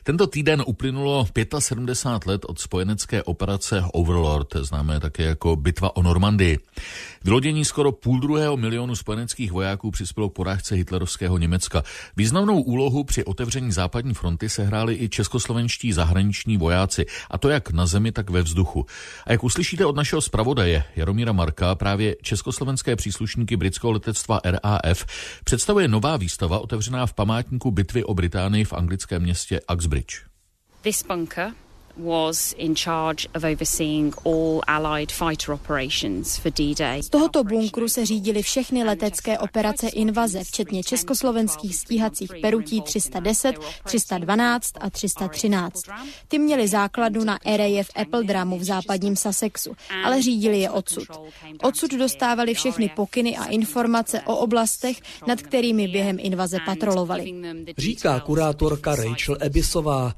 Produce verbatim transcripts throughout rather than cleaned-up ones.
Tento týden uplynulo sedmdesát pět let od spojenecké operace Overlord, známé také jako Bitva o Normandii. Vylodění skoro půl druhého milionu spojeneckých vojáků přispělo k porážce hitlerovského Německa. Významnou úlohu při otevření západní fronty sehráli i českoslovenští zahraniční vojáci, a to jak na zemi, tak ve vzduchu. A jak uslyšíte od našeho zpravodaje Jaromíra Marka, právě československé příslušníky britského letectva R A F představuje nová výstava otevřená v památníku bitvy o Británii v anglickém městě Uxbridge. This bunker was in charge of overseeing all Allied fighter operations for D-Day. Z tohoto bunkru se řídily všechny letecké operace invaze, včetně československých stíhacích perutí tři sta deset, tři sta dvanáct a tři sta třináct. Ty měly základnu na R A F Appledramu v západním Sussexu, ale řídili je odsud. Odsud dostávali všechny pokyny a informace o oblastech, nad kterými během invaze patrolovali. Říká kurátorka Rachel Abyssová.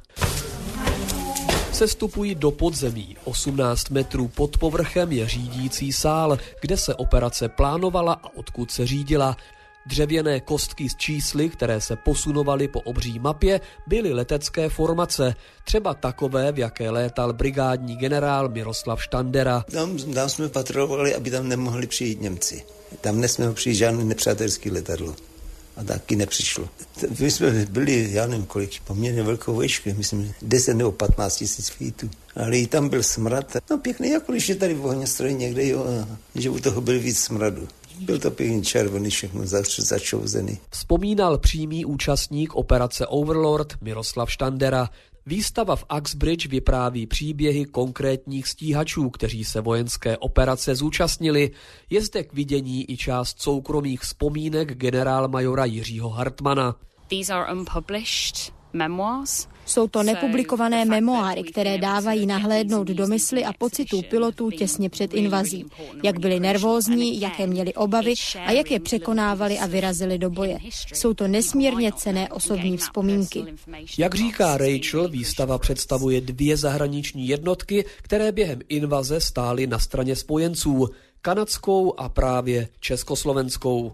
Sestupují do podzemí. osmnáct metrů pod povrchem je řídící sál, kde se operace plánovala a odkud se řídila. Dřevěné kostky s čísly, které se posunovaly po obří mapě, byly letecké formace, třeba takové, v jaké létal brigádní generál Miroslav Štandera. Tam, tam jsme patrolovali, aby tam nemohli přijít Němci. Tam nesmělo přijít žádný nepřátelský letadlo. A taky nepřišlo. My jsme byli, já nevím kolik, poměrně velkou výšku, myslím deset nebo patnáct tisíc feetů. Ale i tam byl smrad. No pěkný, jako když je tady v ohňostroji někde, jo, že u toho byl víc smradu. Byl to pěkný červený, všechno začouzený. Vzpomínal přímý účastník operace Overlord Miroslav Štandera. Výstava v Uxbridge vypráví příběhy konkrétních stíhačů, kteří se vojenské operace zúčastnili. Je zde k vidění i část soukromých vzpomínek generálmajora Jiřího Hartmana. These are unpublished memoirs. Jsou to nepublikované memoáry, které dávají nahlédnout do mysli a pocitů pilotů těsně před invazí. Jak byli nervózní, jaké měli obavy a jak je překonávali a vyrazili do boje. Jsou to nesmírně cenné osobní vzpomínky. Jak říká Rachel, výstava představuje dvě zahraniční jednotky, které během invaze stály na straně spojenců, kanadskou a právě československou.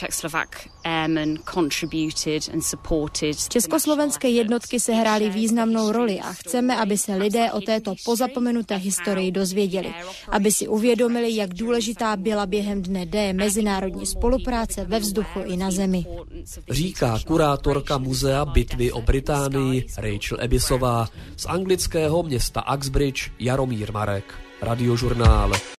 Československé jednotky sehrály významnou roli a chceme, aby se lidé o této pozapomenuté historii dozvěděli, aby si uvědomili, jak důležitá byla během dne D mezinárodní spolupráce ve vzduchu i na zemi. Říká kurátorka muzea bitvy o Británii Rachel Abyssová. Z anglického města Uxbridge Jaromír Marek, Radiožurnál.